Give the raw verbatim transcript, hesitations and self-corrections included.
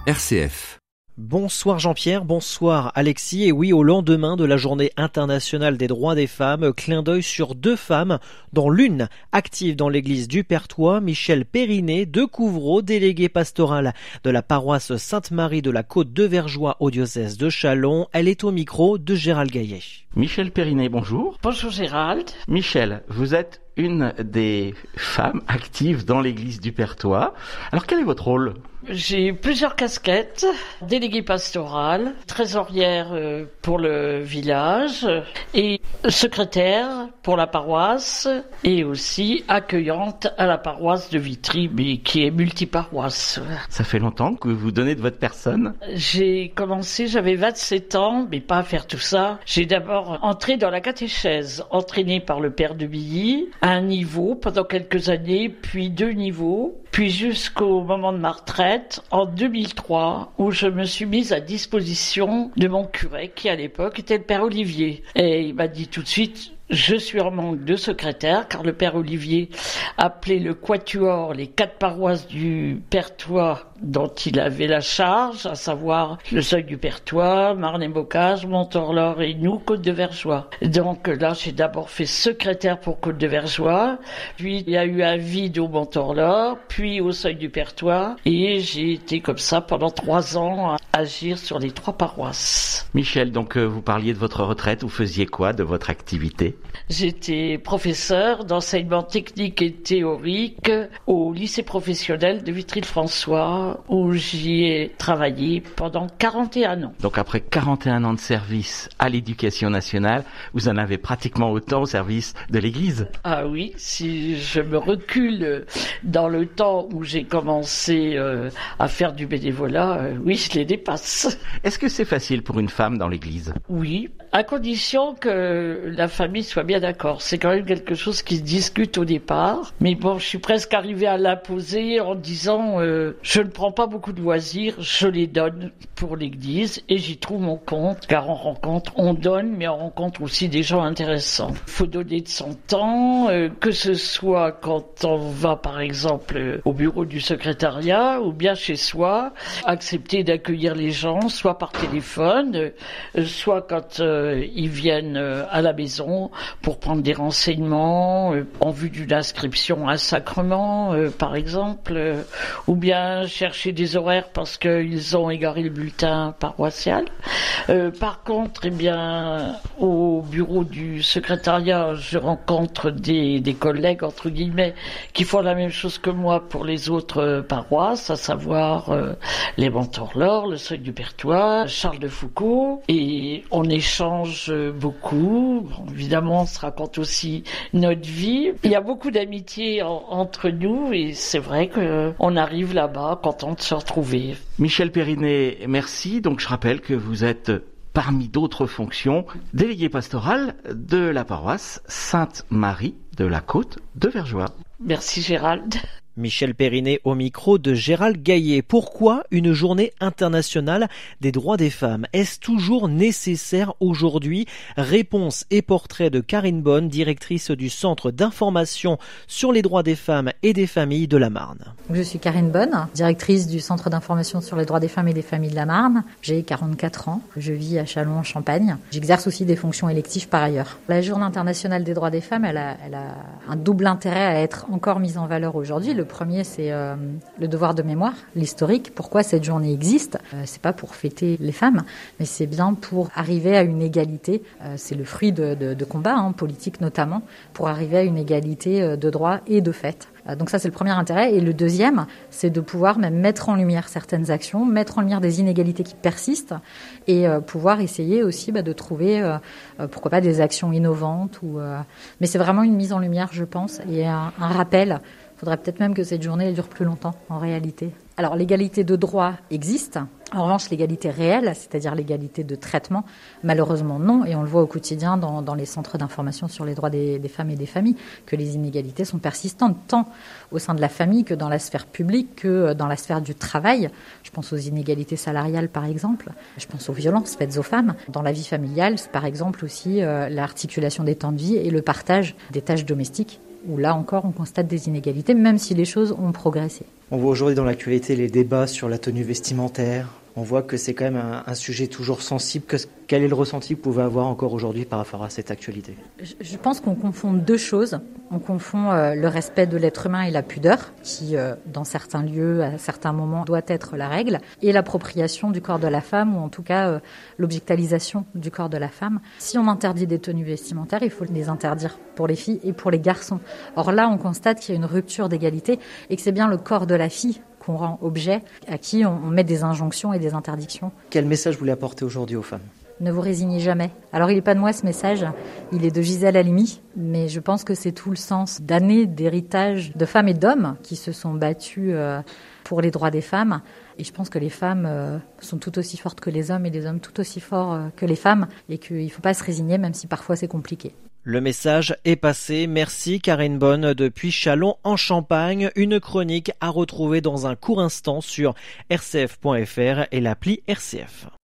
R C F. Bonsoir Jean-Pierre, bonsoir Alexis. Et oui, au lendemain de la journée internationale des droits des femmes, clin d'œil sur deux femmes, dont l'une active dans l'église du Perthois, Michèle Périnet de Couvreau, déléguée pastorale de la paroisse Sainte-Marie de la Côte de Verjoix au diocèse de Châlons. Elle est au micro de Gérald Gaillet. Michèle Périnet, bonjour. Bonjour Gérald. Michèle, vous êtes une des femmes actives dans l'église du Perthois. Alors quel est votre rôle ? J'ai plusieurs casquettes, déléguée pastorale, trésorière pour le village et secrétaire pour la paroisse et aussi accueillante à la paroisse de Vitry, mais qui est multiparoisse. Ça fait longtemps que vous vous donnez de votre personne ? J'ai commencé, j'avais vingt-sept ans, mais pas à faire tout ça. J'ai d'abord entré dans la catéchèse, entraînée par le père de Billy, à un niveau pendant quelques années, puis deux niveaux, puis jusqu'au moment de ma retraite, en deux mille trois, où je me suis mise à disposition de mon curé, qui à l'époque était le père Olivier. Et il m'a dit tout de suite, je suis en manque de secrétaire, car le père Olivier appelait le quatuor, les quatre paroisses du Perthois dont il avait la charge, à savoir le Seuil du Perthois, Marne-et-Bocage, Montorlor et nous, Côte de Verjoix. Donc là, j'ai d'abord fait secrétaire pour Côte de Verjoix, puis il y a eu un vide au Montorlor, puis au Seuil du Perthois, et j'ai été comme ça pendant trois ans à agir sur les trois paroisses. Michèle, donc euh, vous parliez de votre retraite, vous faisiez quoi de votre activité ? J'étais professeur d'enseignement technique et théorique au lycée professionnel de Vitry-le-François, où j'y ai travaillé pendant quarante et un ans. Donc après quarante et un ans de service à l'éducation nationale, vous en avez pratiquement autant au service de l'Église. Ah oui, si je me recule dans le temps où j'ai commencé euh, à faire du bénévolat, euh, oui, je les dépasse. Est-ce que c'est facile pour une femme dans l'Église ? Oui, à condition que la famille soit bien d'accord. C'est quand même quelque chose qui se discute au départ. Mais bon, je suis presque arrivée à l'imposer en disant euh, je ne prends pas beaucoup de loisirs, je les donne pour l'église et j'y trouve mon compte. Car on rencontre, on donne, mais on rencontre aussi des gens intéressants. Il faut donner de son temps, euh, que ce soit quand on va par exemple au bureau du secrétariat ou bien chez soi, accepter d'accueillir les gens, soit par téléphone, euh, soit quand euh, ils viennent euh, à la maison pour prendre des renseignements euh, en vue d'une inscription à un sacrement, euh, par exemple, euh, ou bien chercher des horaires parce qu'ils ont égaré le bulletin paroissial. Euh, par contre, eh bien, au bureau du secrétariat, je rencontre des, des collègues, entre guillemets, qui font la même chose que moi pour les autres euh, paroisses, à savoir euh, les Montorlor, le Seuil du Perthois, Charles de Foucauld, et on échange beaucoup. Bon, évidemment, on se raconte aussi notre vie. Il y a beaucoup d'amitié en, entre nous et c'est vrai qu'on arrive là-bas content de se retrouver. Michèle Périnet, merci. Donc je rappelle que vous êtes, parmi d'autres fonctions, déléguée pastorale de la paroisse Sainte-Marie de la Côte de Verjoix. Merci Gérald. Michèle Périnet au micro de Gérald Gaillet. Pourquoi une journée internationale des droits des femmes ? Est-ce toujours nécessaire aujourd'hui ? Réponse et portrait de Karine Bonne, directrice du Centre d'information sur les droits des femmes et des familles de la Marne. Je suis Karine Bonne, directrice du Centre d'information sur les droits des femmes et des familles de la Marne. J'ai quarante-quatre ans, je vis à Châlons en Champagne. J'exerce aussi des fonctions électives par ailleurs. La journée internationale des droits des femmes, elle a, elle a un double intérêt à être encore mise en valeur aujourd'hui. Le premier, c'est euh, le devoir de mémoire, l'historique. Pourquoi cette journée existe ? euh, C'est pas pour fêter les femmes, mais c'est bien pour arriver à une égalité. Euh, c'est le fruit de, de, de combats, hein, politiques notamment, pour arriver à une égalité de droits et de fait. Euh, donc ça, c'est le premier intérêt. Et le deuxième, c'est de pouvoir même mettre en lumière certaines actions, mettre en lumière des inégalités qui persistent et euh, pouvoir essayer aussi bah, de trouver, euh, pourquoi pas, des actions innovantes. Ou, euh... Mais c'est vraiment une mise en lumière, je pense, et un, un rappel. Il faudrait peut-être même que cette journée elle dure plus longtemps, en réalité. Alors, l'égalité de droit existe. En revanche, l'égalité réelle, c'est-à-dire l'égalité de traitement, malheureusement non. Et on le voit au quotidien dans, dans les centres d'information sur les droits des, des femmes et des familles, que les inégalités sont persistantes, tant au sein de la famille que dans la sphère publique, que dans la sphère du travail. Je pense aux inégalités salariales, par exemple. Je pense aux violences faites aux femmes. Dans la vie familiale, c'est par exemple aussi euh, l'articulation des temps de vie et le partage des tâches domestiques où là encore on constate des inégalités, même si les choses ont progressé. On voit aujourd'hui dans l'actualité les débats sur la tenue vestimentaire. On voit que c'est quand même un, un sujet toujours sensible. Que, quel est le ressenti que vous pouvez avoir encore aujourd'hui par rapport à cette actualité ? Je, je pense qu'on confond deux choses. On confond euh, le respect de l'être humain et la pudeur, qui euh, dans certains lieux, à certains moments, doit être la règle, et l'appropriation du corps de la femme, ou en tout cas euh, l'objectalisation du corps de la femme. Si on interdit des tenues vestimentaires, il faut les interdire pour les filles et pour les garçons. Or là, on constate qu'il y a une rupture d'égalité et que c'est bien le corps de la fille qu'on rend objet, à qui on met des injonctions et des interdictions. Quel message vous voulez apporter aujourd'hui aux femmes ? Ne vous résignez jamais. Alors il n'est pas de moi ce message, il est de Gisèle Halimi, mais je pense que c'est tout le sens d'années d'héritage de femmes et d'hommes qui se sont battus pour les droits des femmes. Et je pense que les femmes sont tout aussi fortes que les hommes et les hommes tout aussi forts que les femmes, et qu'il ne faut pas se résigner même si parfois c'est compliqué. Le message est passé. Merci Karine Bonne depuis Châlons en Champagne. Une chronique à retrouver dans un court instant sur r c f point f r et l'appli R C F.